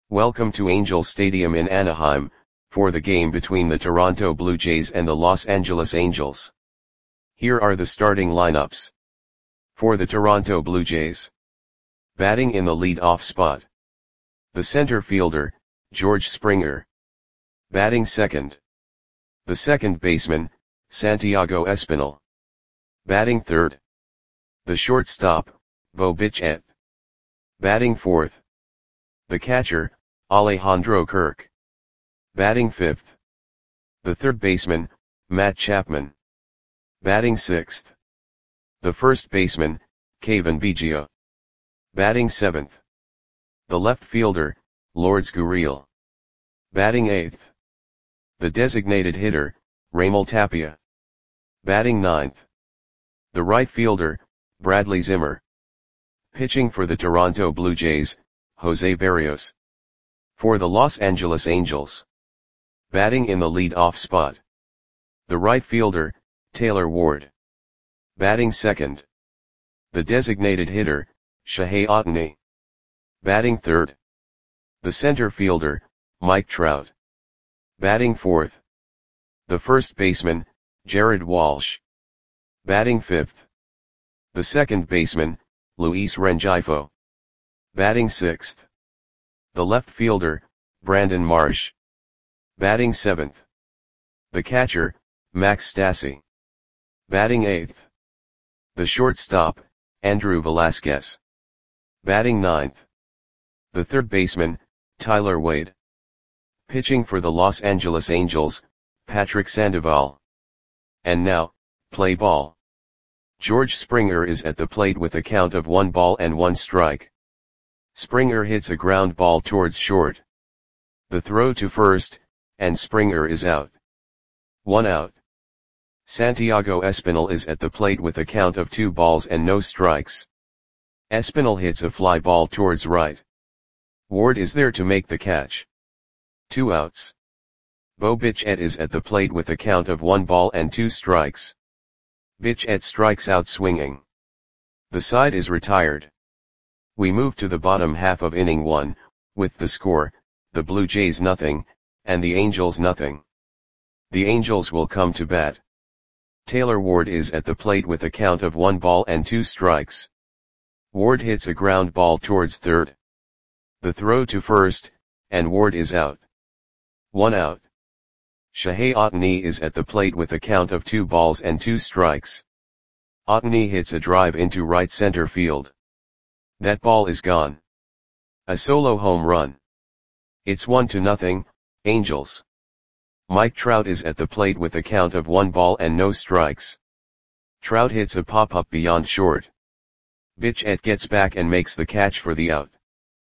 Welcome to Angels Stadium in Anaheim, for the game between the Toronto Blue Jays and the Los Angeles Angels. Here are the starting lineups. For the Toronto Blue Jays. Batting in the lead-off spot. The center fielder, George Springer. Batting second. The second baseman, Santiago Espinal. Batting third. The shortstop, Bo Bichette. Batting fourth. The catcher, Alejandro Kirk. Batting fifth. The third baseman, Matt Chapman. Batting sixth. The first baseman, Cavan Biggio. Batting seventh. The left fielder, Lourdes Gurriel. Batting eighth. The designated hitter, Raimel Tapia. Batting ninth. The right fielder, Bradley Zimmer. Pitching for the Toronto Blue Jays, Jose Berrios. For the Los Angeles Angels. Batting in the lead-off spot. The right fielder, Taylor Ward. Batting second. The designated hitter, Shohei Ohtani. Batting third. The center fielder, Mike Trout. Batting fourth. The first baseman, Jared Walsh. Batting fifth. The second baseman, Luis Rengifo. Batting sixth. The left fielder, Brandon Marsh. Batting seventh. The catcher, Max Stassi. Batting eighth. The shortstop, Andrew Velasquez. Batting ninth. The third baseman, Tyler Wade. Pitching for the Los Angeles Angels, Patrick Sandoval. And now, play ball. George Springer is at the plate with a count of 1 strike. Springer hits a ground ball towards short. The throw to first, and Springer is out. 1 out. Santiago Espinal is at the plate with a count of 2 strikes. Espinal hits a fly ball towards right. Ward is there to make the catch. 2 outs. Bo Bichette is at the plate with a count of 1 strikes. Bichette strikes out swinging. The side is retired. We move to the bottom half of inning 1, with the score, the Blue Jays nothing, and the Angels nothing. The Angels will come to bat. Taylor Ward is at the plate with a count of 1 strikes. Ward hits a ground ball towards third. The throw to first, and Ward is out. 1 out. Shohei Ohtani is at the plate with a count of 2 strikes. Ohtani hits a drive into right center field. That ball is gone. A solo home run. It's 1-0, Angels. Mike Trout is at the plate with a count of 1 strikes. Trout hits a pop-up beyond short. Bichette gets back and makes the catch for the out.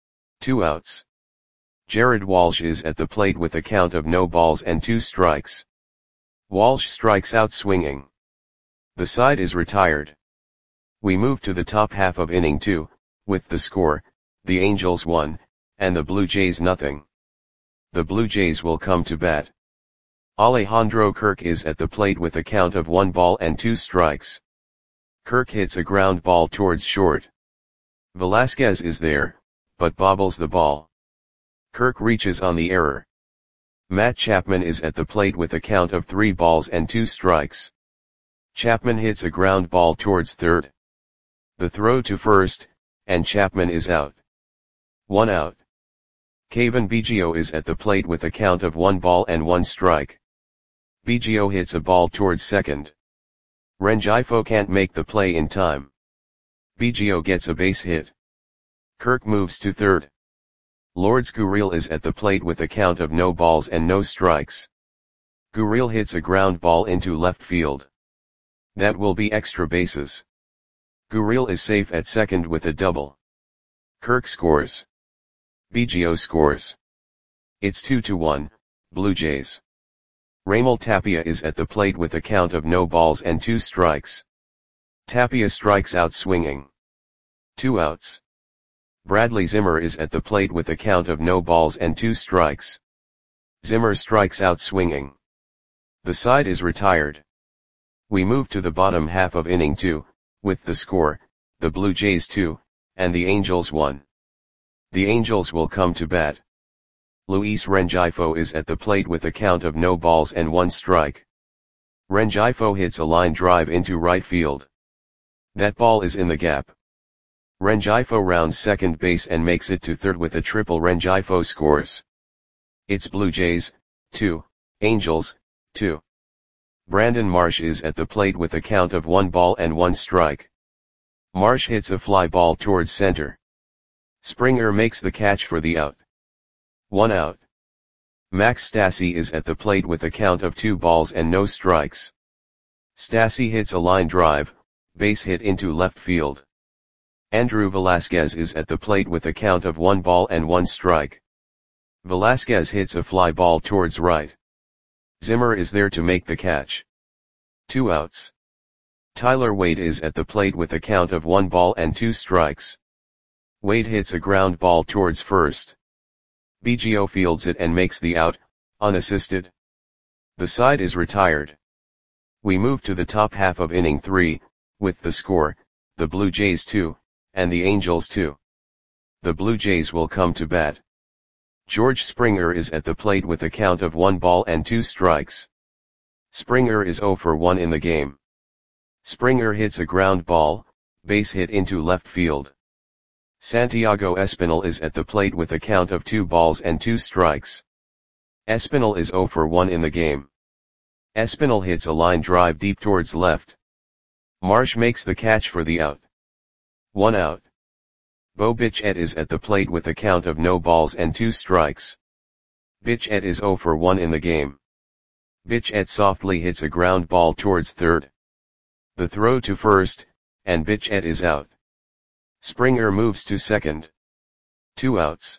2 outs. Jared Walsh is at the plate with a count of 2 strikes. Walsh strikes out swinging. The side is retired. We move to the top half of inning 2, with the score, the Angels 1, and the Blue Jays nothing. The Blue Jays will come to bat. Alejandro Kirk is at the plate with a count of 1 strikes. Kirk hits a ground ball towards short. Velasquez is there, but bobbles the ball. Kirk reaches on the error. Matt Chapman is at the plate with a count of 3 strikes. Chapman hits a ground ball towards third. The throw to first, and Chapman is out. 1 out. Cavan Biggio is at the plate with a count of 1 strike. Biggio hits a ball towards second. Rengifo can't make the play in time. Biggio gets a base hit. Kirk moves to third. Lourdes Gurriel is at the plate with a count of no strikes. Gurriel hits a ground ball into left field. That will be extra bases. Gurriel is safe at second with a double. Kirk scores. Biggio scores. It's 2-1, Blue Jays. Raimel Tapia is at the plate with a count of 2 strikes. Tapia strikes out swinging. 2 outs. Bradley Zimmer is at the plate with a count of 2 strikes. Zimmer strikes out swinging. The side is retired. We move to the bottom half of inning 2, with the score, the Blue Jays 2, and the Angels 1. The Angels will come to bat. Luis Rengifo is at the plate with a count of no balls and 1 strike. Rengifo hits a line drive into right field. That ball is in the gap. Rengifo rounds second base and makes it to third with a triple. Rengifo scores. It's Blue Jays, 2, Angels, 2. Brandon Marsh is at the plate with a count of 1 ball and 1 strike. Marsh hits a fly ball towards center. Springer makes the catch for the out. 1 out. Max Stassi is at the plate with a count of 2 balls and no strikes. Stassi hits a line drive, base hit into left field. Andrew Velasquez is at the plate with a count of 1 ball and 1 strike. Velasquez hits a fly ball towards right. Zimmer is there to make the catch. 2 outs. Tyler Wade is at the plate with a count of 1 ball and 2 strikes. Wade hits a ground ball towards first. Biggio fields it and makes the out, unassisted. The side is retired. We move to the top half of inning 3, with the score, the Blue Jays 2, and the Angels 2. The Blue Jays will come to bat. George Springer is at the plate with a count of 1 ball and 2 strikes. Springer is 0 for 1 in the game. Springer hits a ground ball, base hit into left field. Santiago Espinal is at the plate with a count of 2 balls and 2 strikes. Espinal is 0 for 1 in the game. Espinal hits a line drive deep towards left. Marsh makes the catch for the out. 1 out. Bo Bichette is at the plate with a count of no balls and 2 strikes. Bichette is 0 for 1 in the game. Bichette softly hits a ground ball towards third. The throw to first, and Bichette is out. Springer moves to second. 2 outs.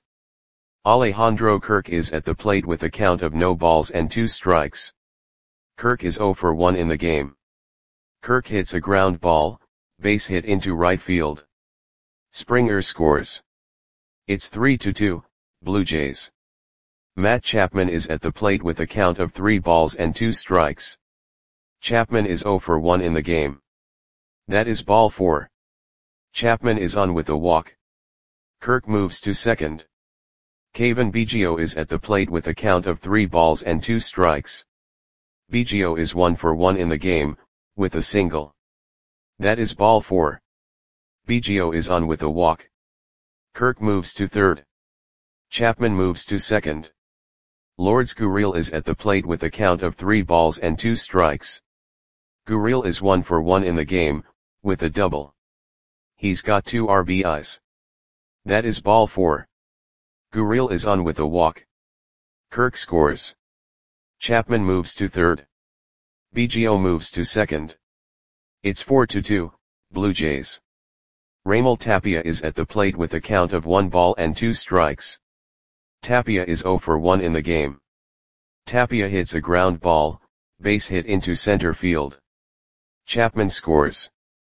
Alejandro Kirk is at the plate with a count of no balls and 2 strikes. Kirk is 0 for 1 in the game. Kirk hits a ground ball, base hit into right field. Springer scores. It's 3-2, Blue Jays. Matt Chapman is at the plate with a count of 3 balls and 2 strikes. Chapman is 0 for 1 in the game. That is ball 4. Chapman is on with a walk. Kirk moves to second. Cavan Biggio is at the plate with a count of 3 balls and 2 strikes. Biggio is 1 for 1 in the game, with a single. That is ball 4. Biggio is on with a walk. Kirk moves to third. Chapman moves to second. Lourdes Gurriel is at the plate with a count of 3 balls and 2 strikes. Gurriel is 1 for 1 in the game, with a double. He's got 2 RBIs. That is ball 4. Gurriel is on with a walk. Kirk scores. Chapman moves to third. Biggio moves to second. It's 4-2, Blue Jays. Raimel Tapia is at the plate with a count of 1 ball and 2 strikes. Tapia is 0 for 1 in the game. Tapia hits a ground ball, base hit into center field. Chapman scores.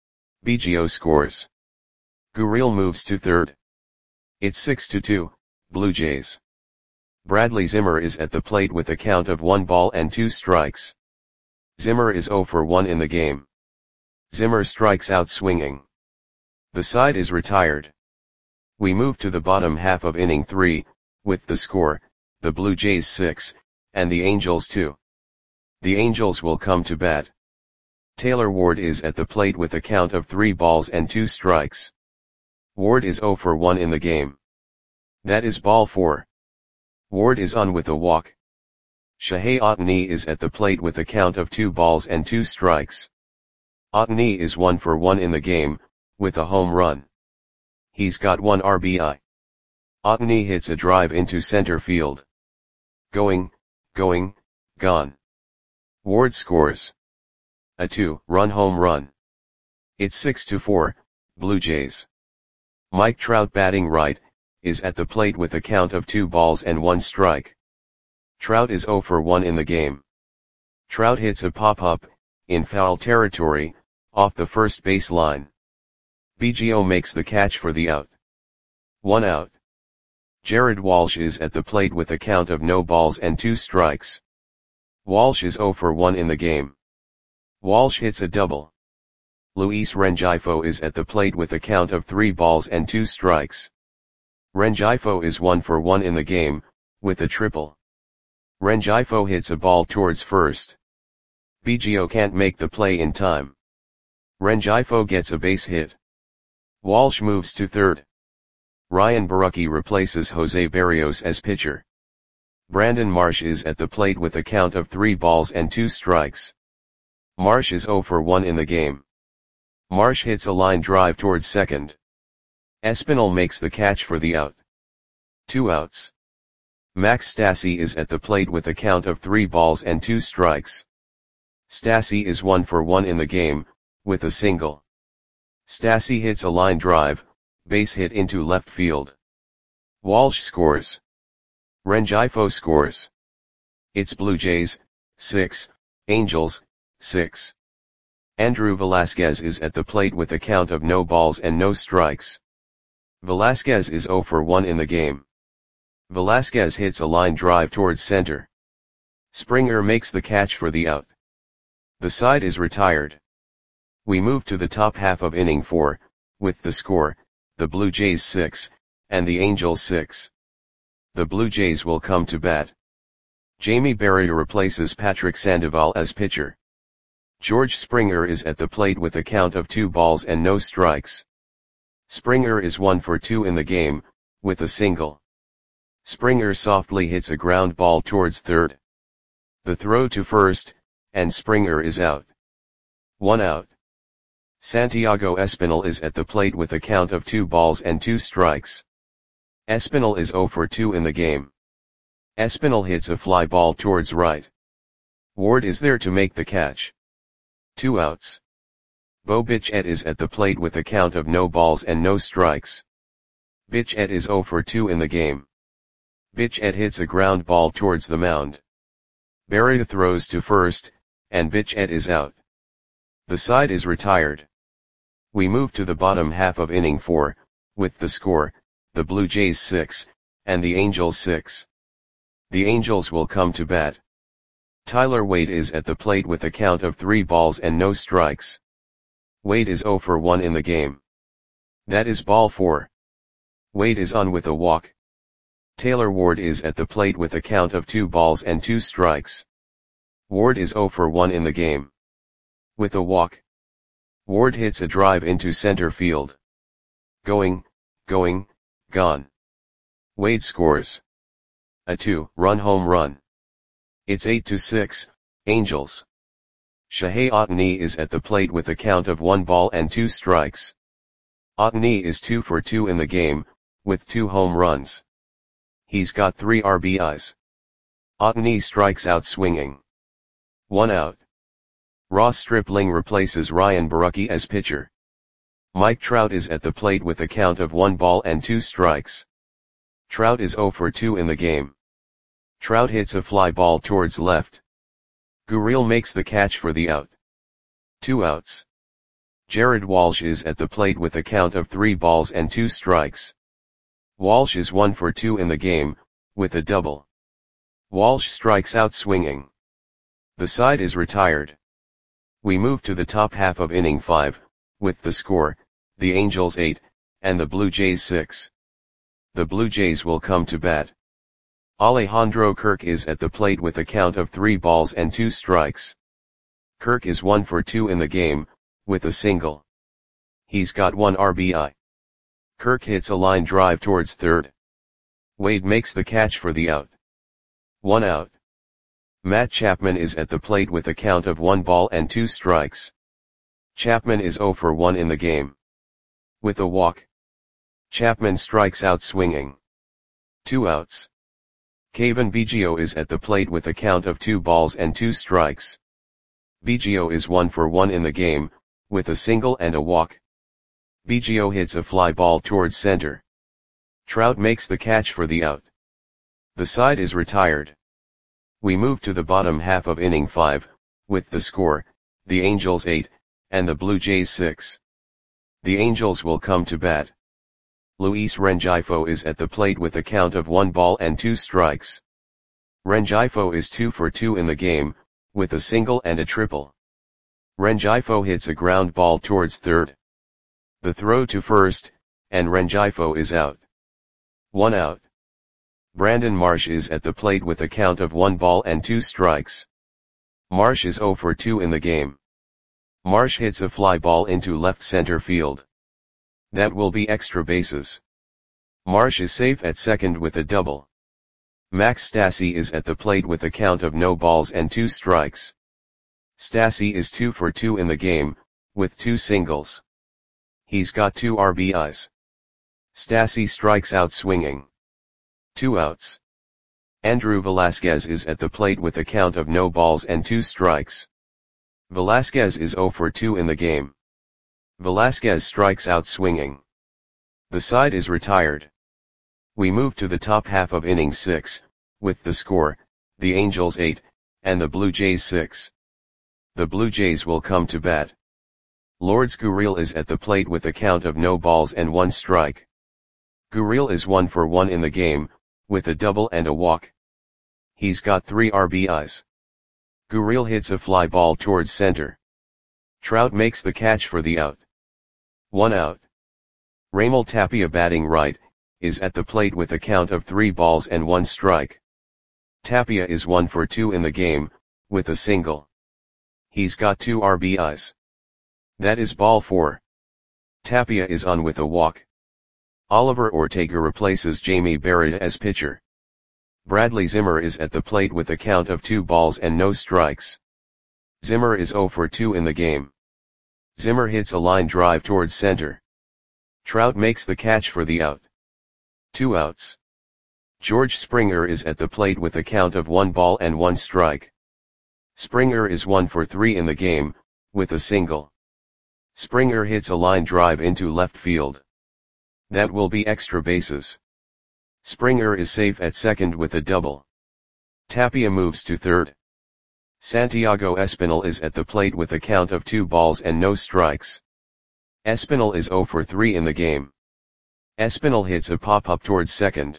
Biggio scores. Gurriel moves to third. It's 6-2, Blue Jays. Bradley Zimmer is at the plate with a count of 1 ball and 2 strikes. Zimmer is 0 for 1 in the game. Zimmer strikes out swinging. The side is retired. We move to the bottom half of inning 3, with the score, the Blue Jays 6, and the Angels 2. The Angels will come to bat. Taylor Ward is at the plate with a count of 3 balls and 2 strikes. Ward is 0 for 1 in the game. That is ball 4. Ward is on with a walk. Shohei Ohtani is at the plate with a count of 2 balls and 2 strikes. Ohtani is 1 for 1 in the game, with a home run. He's got 1 RBI. Ohtani hits a drive into center field. Going, gone. Ward scores. A 2-run home run. It's 6-4, Blue Jays. Mike Trout batting right, is at the plate with a count of 2 balls and 1 strike. Trout is 0 for 1 in the game. Trout hits a pop-up, in foul territory, off the first base line. Biggio makes the catch for the out. 1 out. Jared Walsh is at the plate with a count of no balls and 2 strikes. Walsh is 0 for 1 in the game. Walsh hits a double. Luis Rengifo is at the plate with a count of 3 balls and 2 strikes. Rengifo is 1 for 1 in the game, with a triple. Rengifo hits a ball towards first. Biggio can't make the play in time. Rengifo gets a base hit. Walsh moves to third. Ryan Borucki replaces Jose Berrios as pitcher. Brandon Marsh is at the plate with a count of 3 balls and 2 strikes. Marsh is 0 for 1 in the game. Marsh hits a line drive towards second. Espinal makes the catch for the out. 2 outs. Max Stassi is at the plate with a count of 3 balls and 2 strikes. Stassi is 1 for 1 in the game, with a single. Stassi hits a line drive, base hit into left field. Walsh scores. Rengifo scores. It's Blue Jays, 6, Angels, 6. Andrew Velasquez is at the plate with a count of no balls and no strikes. Velasquez is 0 for 1 in the game. Velasquez hits a line drive towards center. Springer makes the catch for the out. The side is retired. We move to the top half of inning 4, with the score, the Blue Jays 6, and the Angels 6. The Blue Jays will come to bat. Jamie Berry replaces Patrick Sandoval as pitcher. George Springer is at the plate with a count of 2 balls and no strikes. Springer is 1 for 2 in the game, with a single. Springer softly hits a ground ball towards third. The throw to first, and Springer is out. 1 out. Santiago Espinal is at the plate with a count of 2 balls and 2 strikes. Espinal is 0 for 2 in the game. Espinal hits a fly ball towards right. Ward is there to make the catch. 2 outs. Bo Bichette is at the plate with a count of no balls and no strikes. Bichette is 0 for 2 in the game. Bichette hits a ground ball towards the mound. Berry throws to first, and Bichette is out. The side is retired. We move to the bottom half of inning 4, with the score, the Blue Jays 6, and the Angels 6. The Angels will come to bat. Tyler Wade is at the plate with a count of 3 balls and no strikes. Wade is 0 for 1 in the game. That is ball 4. Wade is on with a walk. Taylor Ward is at the plate with a count of 2 balls and 2 strikes. Ward is 0 for 1 in the game. With a walk. Ward hits a drive into center field. Going, gone. Wade scores. A 2-run home run. It's 8-6, Angels. Shohei Ohtani is at the plate with a count of 1 ball and 2 strikes. Ohtani is 2 for 2 in the game, with 2 home runs. He's got 3 RBIs. Ohtani strikes out swinging. 1 out. Ross Stripling replaces Ryan Borucki as pitcher. Mike Trout is at the plate with a count of 1 ball and 2 strikes. Trout is 0 for 2 in the game. Trout hits a fly ball towards left. Gurriel makes the catch for the out. 2 outs. Jared Walsh is at the plate with a count of 3 balls and 2 strikes. Walsh is 1 for 2 in the game, with a double. Walsh strikes out swinging. The side is retired. We move to the top half of inning 5, with the score, the Angels 8, and the Blue Jays 6. The Blue Jays will come to bat. Alejandro Kirk is at the plate with a count of 3 balls and 2 strikes. Kirk is 1 for 2 in the game, with a single. He's got 1 RBI. Kirk hits a line drive towards third. Wade makes the catch for the out. 1 out. Matt Chapman is at the plate with a count of 1 ball and 2 strikes. Chapman is 0 for 1 in the game. With a walk. Chapman strikes out swinging. 2 outs. Cavan Biggio is at the plate with a count of 2 balls and 2 strikes. Biggio is 1 for 1 in the game, with a single and a walk. Biggio hits a fly ball towards center. Trout makes the catch for the out. The side is retired. We move to the bottom half of inning 5, with the score, the Angels 8, and the Blue Jays 6. The Angels will come to bat. Luis Rengifo is at the plate with a count of 1 ball and 2 strikes. Rengifo is 2 for 2 in the game, with a single and a triple. Rengifo hits a ground ball towards third. The throw to first, and Rengifo is out. 1 out. Brandon Marsh is at the plate with a count of 1 ball and 2 strikes. Marsh is 0 for 2 in the game. Marsh hits a fly ball into left center field. That will be extra bases. Marsh is safe at second with a double. Max Stassi is at the plate with a count of no balls and 2 strikes. Stassi is 2 for 2 in the game, with 2 singles. He's got 2 RBIs. Stassi strikes out swinging. 2 outs. Andrew Velasquez is at the plate with a count of no balls and 2 strikes. Velasquez is 0 for 2 in the game. Velasquez strikes out swinging. The side is retired. We move to the top half of inning 6, with the score, the Angels 8, and the Blue Jays 6. The Blue Jays will come to bat. Lourdes Gurriel is at the plate with a count of no balls and 1 strike. Gurriel is 1 for 1 in the game, with a double and a walk. He's got 3 RBIs. Gurriel hits a fly ball towards center. Trout makes the catch for the out. 1 out. Raimel Tapia, batting right, is at the plate with a count of 3 balls and 1 strike. Tapia is 1 for 2 in the game, with a single. He's got 2 RBIs. That is ball 4. Tapia is on with a walk. Oliver Ortega replaces Jamie Barrett as pitcher. Bradley Zimmer is at the plate with a count of 2 balls and no strikes. Zimmer is 0 for 2 in the game. Zimmer hits a line drive towards center. Trout makes the catch for the out. 2 outs. George Springer is at the plate with a count of 1 ball and 1 strike. Springer is 1 for 3 in the game, with a single. Springer hits a line drive into left field. That will be extra bases. Springer is safe at second with a double. Tapia moves to third. Santiago Espinal is at the plate with a count of 2 balls and no strikes. Espinal is 0 for 3 in the game. Espinal hits a pop-up towards second.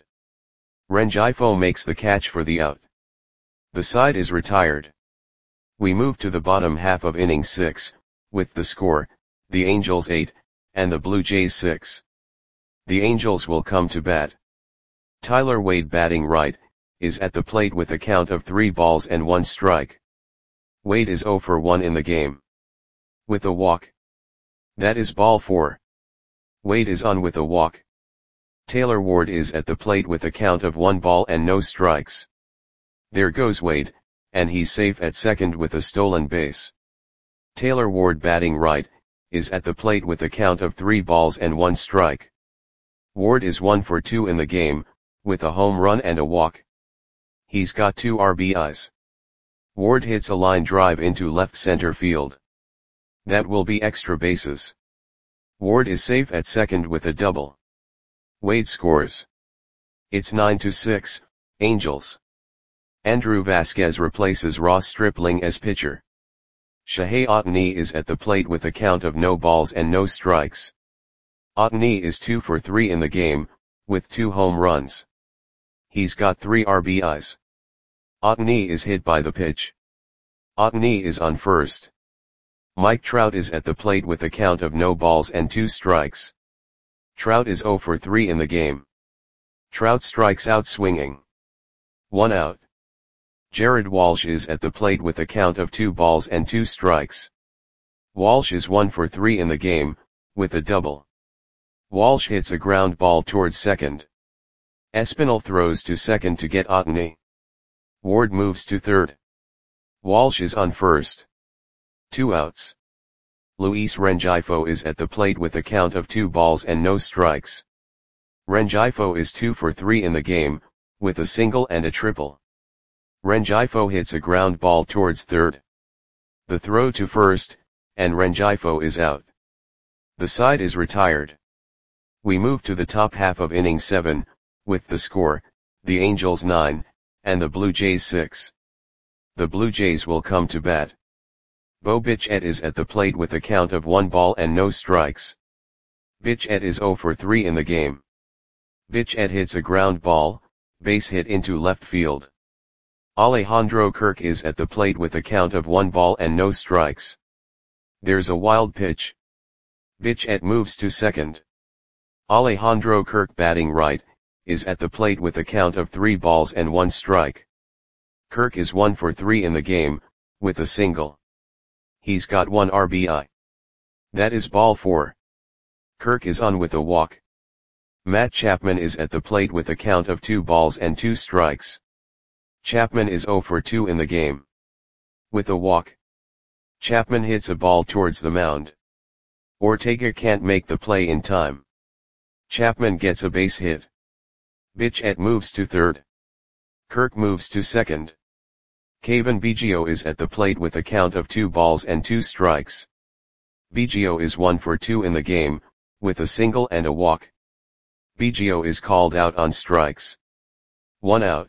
Rengifo makes the catch for the out. The side is retired. We move to the bottom half of inning 6, with the score, the Angels 8, and the Blue Jays 6. The Angels will come to bat. Tyler Wade, batting right, is at the plate with a count of 3 balls and 1 strike. Wade is 0 for 1 in the game. With a walk. That is ball 4. Wade is on with a walk. Taylor Ward is at the plate with a count of 1 ball and no strikes. There goes Wade, and he's safe at second with a stolen base. Taylor Ward, batting right, is at the plate with a count of 3 balls and 1 strike. Ward is 1 for 2 in the game, with a home run and a walk. He's got 2 RBIs. Ward hits a line drive into left center field. That will be extra bases. Ward is safe at second with a double. Wade scores. It's 9-6, Angels. Andrew Vasquez replaces Ross Stripling as pitcher. Shohei Ohtani is at the plate with a count of no balls and no strikes. Ohtani is 2 for 3 in the game, with 2 home runs. He's got 3 RBIs. Ohtani is hit by the pitch. Ohtani is on first. Mike Trout is at the plate with a count of no balls and 2 strikes. Trout is 0 for 3 in the game. Trout strikes out swinging. 1 out. Jared Walsh is at the plate with a count of 2 balls and 2 strikes. Walsh is 1 for 3 in the game, with a double. Walsh hits a ground ball towards second. Espinal throws to second to get Ohtani. Ward moves to third. Walsh is on first. 2 outs. Luis Rengifo is at the plate with a count of 2 balls and no strikes. Rengifo is 2 for 3 in the game, with a single and a triple. Rengifo hits a ground ball towards third. The throw to first, and Rengifo is out. The side is retired. We move to the top half of inning 7, with the score, the Angels 9, and the Blue Jays 6. The Blue Jays will come to bat. Bo Bichette is at the plate with a count of 1 ball and no strikes. Bichette is 0 for 3 in the game. Bichette hits a ground ball, base hit into left field. Alejandro Kirk is at the plate with a count of 1 ball and no strikes. There's a wild pitch. Bichette moves to second. Alejandro Kirk, batting right, is at the plate with a count of 3 balls and 1 strike. Kirk is 1 for 3 in the game, with a single. He's got 1 RBI. That is ball 4. Kirk is on with a walk. Matt Chapman is at the plate with a count of 2 balls and 2 strikes. Chapman is 0 for 2 in the game. With a walk, Chapman hits a ball towards the mound. Ortega can't make the play in time. Chapman gets a base hit. Bichette moves to third. Kirk moves to second. Cavan Biggio is at the plate with a count of 2 balls and 2 strikes. Biggio is 1 for 2 in the game, with a single and a walk. Biggio is called out on strikes. 1 out.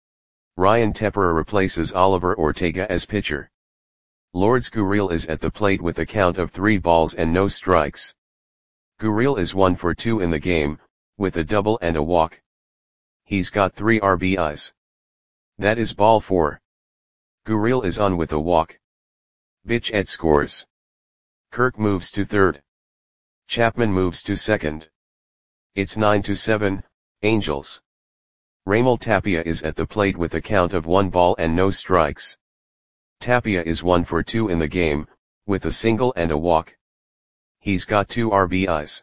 Ryan Tepera replaces Oliver Ortega as pitcher. Lourdes Gurriel is at the plate with a count of 3 balls and no strikes. Gurriel is 1 for 2 in the game, with a double and a walk. He's got 3 RBIs. That is ball 4. Gurriel is on with a walk. Bichette scores. Kirk moves to third. Chapman moves to second. It's 9-7, Angels. Raimel Tapia is at the plate with a count of 1 ball and no strikes. Tapia is 1 for 2 in the game, with a single and a walk. He's got 2 RBIs.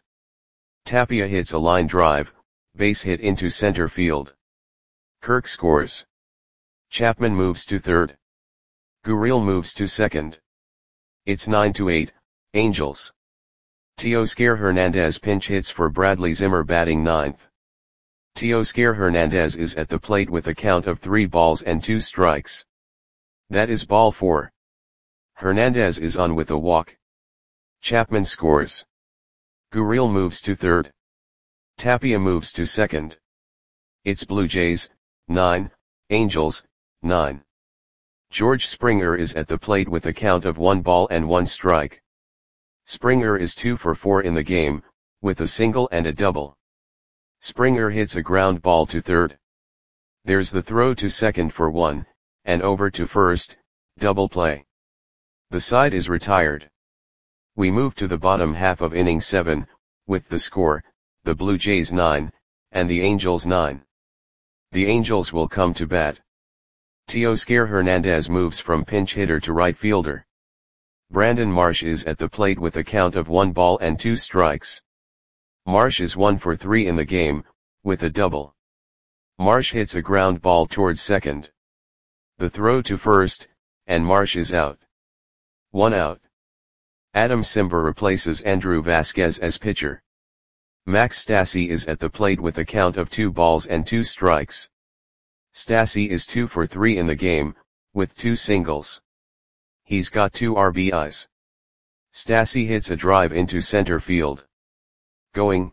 Tapia hits a line drive, base hit into center field. Kirk scores. Chapman moves to third. Gurriel moves to second. It's 9-8, Angels. Teoscar Hernandez pinch hits for Bradley Zimmer batting ninth. Teoscar Hernandez is at the plate with a count of 3 balls and 2 strikes. That is ball 4. Hernandez is on with a walk. Chapman scores. Gurriel moves to third. Tapia moves to second. It's Blue Jays, 9, Angels, 9. George Springer is at the plate with a count of 1 ball and 1 strike. Springer is 2 for 4 in the game, with a single and a double. Springer hits a ground ball to third. There's the throw to second for 1, and over to first, double play. The side is retired. We move to the bottom half of inning 7, with the score, the Blue Jays 9, and the Angels 9. The Angels will come to bat. Teoscar Hernandez moves from pinch hitter to right fielder. Brandon Marsh is at the plate with a count of 1 ball and 2 strikes. Marsh is 1 for 3 in the game, with a double. Marsh hits a ground ball towards second. The throw to first, and Marsh is out. 1 out. Adam Simber replaces Andrew Vasquez as pitcher. Max Stassi is at the plate with a count of 2 balls and 2 strikes. Stassi is 2 for 3 in the game, with 2 singles. He's got 2 RBIs. Stassi hits a drive into center field. Going,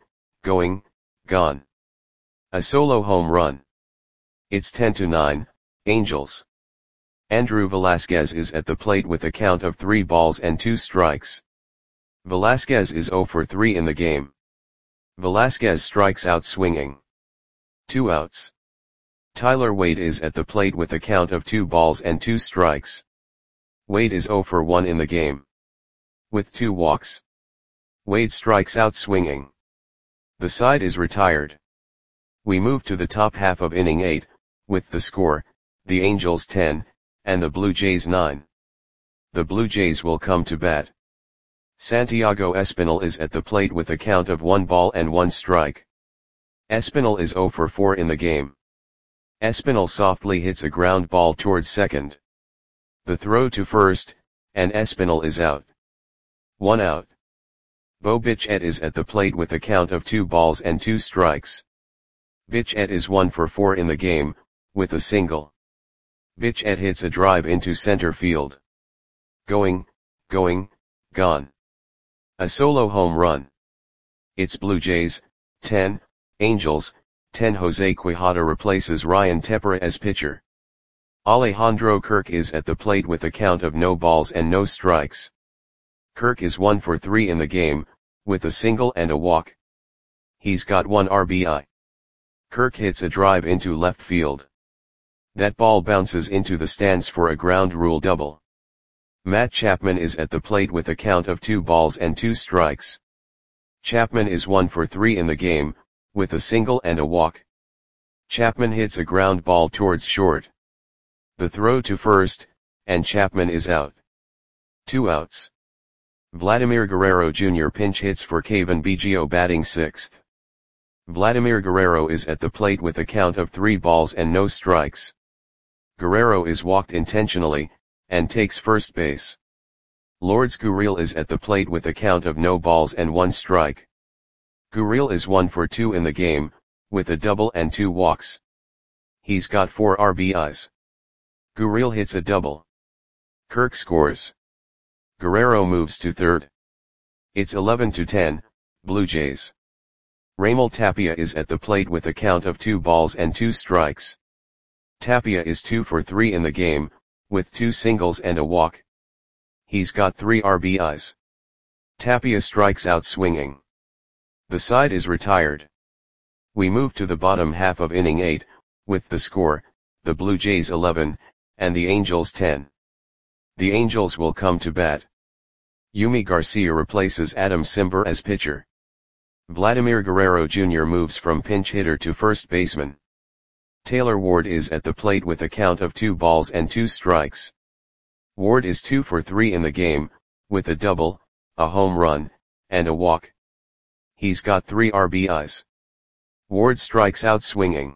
gone. A solo home run. It's 10-9, Angels. Andrew Velasquez is at the plate with a count of 3 balls and 2 strikes. Velasquez is 0 for 3 in the game. Velasquez strikes out swinging. 2 outs. Tyler Wade is at the plate with a count of 2 balls and 2 strikes. Wade is 0 for 1 in the game. With 2 walks. Wade strikes out swinging. The side is retired. We move to the top half of inning 8, with the score, the Angels 10, and the Blue Jays 9. The Blue Jays will come to bat. Santiago Espinal is at the plate with a count of 1 ball and 1 strike. Espinal is 0 for 4 in the game. Espinal softly hits a ground ball towards second. The throw to first, and Espinal is out. 1 out. Bo Bichette is at the plate with a count of 2 balls and 2 strikes. Bichette is 1 for 4 in the game, with a single. Bichette hits a drive into center field. Going, gone. A solo home run. It's Blue Jays, 10, Angels, 10. Jose Quijada replaces Ryan Tepera as pitcher. Alejandro Kirk is at the plate with a count of no balls and no strikes. Kirk is 1 for 3 in the game, with a single and a walk. He's got 1 RBI. Kirk hits a drive into left field. That ball bounces into the stands for a ground rule double. Matt Chapman is at the plate with a count of 2 balls and 2 strikes. Chapman is 1 for 3 in the game, with a single and a walk. Chapman hits a ground ball towards short. The throw to first, and Chapman is out. 2 outs. Vladimir Guerrero Jr. pinch hits for Cavan Biggio batting 6th. Vladimir Guerrero is at the plate with a count of 3 balls and no strikes. Guerrero is walked intentionally, and takes first base. Lourdes Gurriel is at the plate with a count of no balls and 1 strike. Gurriel is 1 for 2 in the game, with a double and 2 walks. He's got 4 RBIs. Gurriel hits a double. Kirk scores. Guerrero moves to third. It's 11-10, Blue Jays. Raimel Tapia is at the plate with a count of 2 balls and 2 strikes. Tapia is 2 for 3 in the game, with 2 singles and a walk. He's got 3 RBIs. Tapia strikes out swinging. The side is retired. We move to the bottom half of inning 8, with the score, the Blue Jays 11, and the Angels 10. The Angels will come to bat. Yumi Garcia replaces Adam Cimber as pitcher. Vladimir Guerrero Jr. moves from pinch hitter to first baseman. Taylor Ward is at the plate with a count of 2 balls and 2 strikes. Ward is 2 for 3 in the game, with a double, a home run, and a walk. He's got 3 RBIs. Ward strikes out swinging.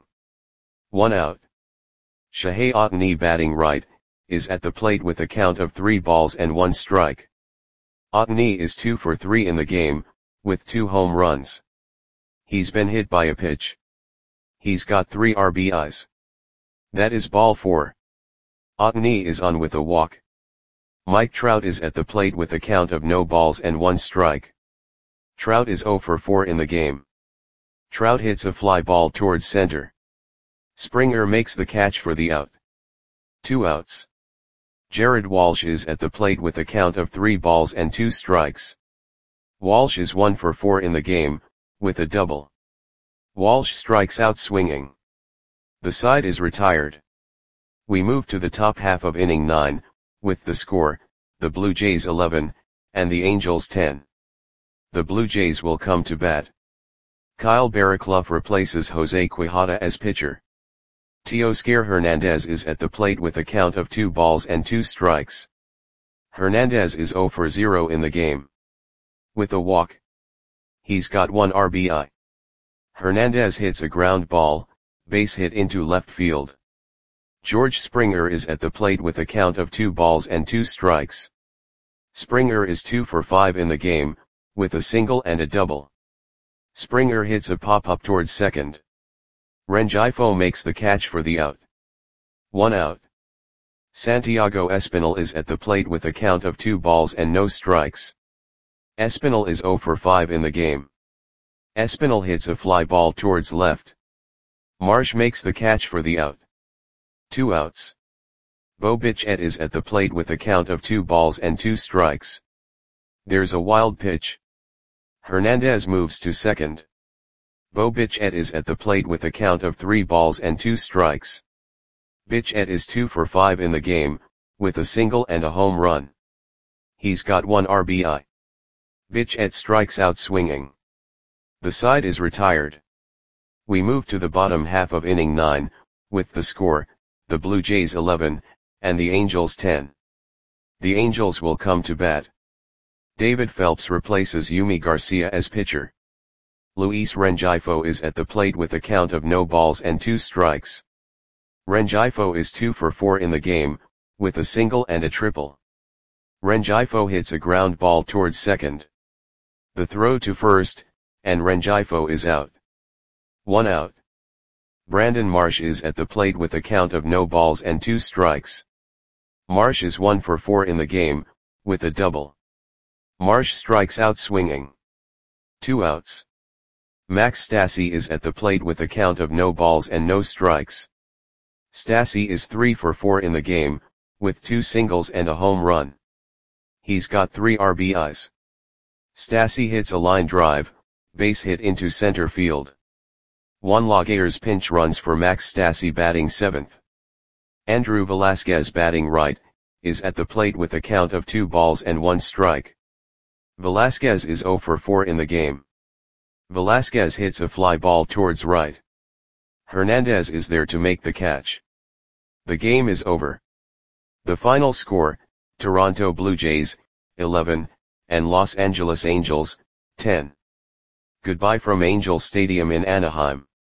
1 out. Shohei Ohtani batting right, is at the plate with a count of 3 balls and 1 strike. Ohtani is 2 for 3 in the game, with 2 home runs. He's been hit by a pitch. He's got 3 RBIs. That is ball 4. Ohtani is on with a walk. Mike Trout is at the plate with a count of no balls and 1 strike. Trout is 0 for 4 in the game. Trout hits a fly ball towards center. Springer makes the catch for the out. 2 outs. Jared Walsh is at the plate with a count of 3 balls and 2 strikes. Walsh is 1 for 4 in the game, with a double. Walsh strikes out swinging. The side is retired. We move to the top half of inning 9, with the score, the Blue Jays 11, and the Angels 10. The Blue Jays will come to bat. Kyle Barraclough replaces Jose Quijada as pitcher. Teoscar Hernandez is at the plate with a count of 2 balls and 2 strikes. Hernandez is 0 for 0 in the game. With a walk. He's got 1 RBI. Hernandez hits a ground ball, base hit into left field. George Springer is at the plate with a count of 2 balls and 2 strikes. Springer is 2 for 5 in the game, with a single and a double. Springer hits a pop-up towards second. Rengifo makes the catch for the out. 1 out. Santiago Espinal is at the plate with a count of 2 balls and no strikes. Espinal is 0 for 5 in the game. Espinal hits a fly ball towards left. Marsh makes the catch for the out. 2 outs. Bo Bichette is at the plate with a count of 2 balls and 2 strikes. There's a wild pitch. Hernandez moves to second. Bo Bichette is at the plate with a count of 3 balls and 2 strikes. Bichette is 2 for 5 in the game, with a single and a home run. He's got 1 RBI. Bichette strikes out swinging. The side is retired. We move to the bottom half of inning 9, with the score, the Blue Jays 11, and the Angels 10. The Angels will come to bat. David Phelps replaces Yumi Garcia as pitcher. Luis Rengifo is at the plate with a count of no balls and 2 strikes. Rengifo is 2 for 4 in the game, with a single and a triple. Rengifo hits a ground ball towards second. The throw to first, and Rengifo is out. 1 out. Brandon Marsh is at the plate with a count of no balls and 2 strikes. Marsh is 1 for 4 in the game, with a double. Marsh strikes out swinging. 2 outs. Max Stassi is at the plate with a count of no balls and no strikes. Stassi is 3 for 4 in the game, with 2 singles and a home run. He's got 3 RBIs. Stassi hits a line drive, base hit into center field. Juan Laguerre's pinch runs for Max Stassi batting 7th. Andrew Velasquez batting right, is at the plate with a count of 2 balls and 1 strike. Velasquez is 0 for 4 in the game. Velasquez hits a fly ball towards right. Hernandez is there to make the catch. The game is over. The final score, Toronto Blue Jays, 11, and Los Angeles Angels, 10. Goodbye from Angel Stadium in Anaheim.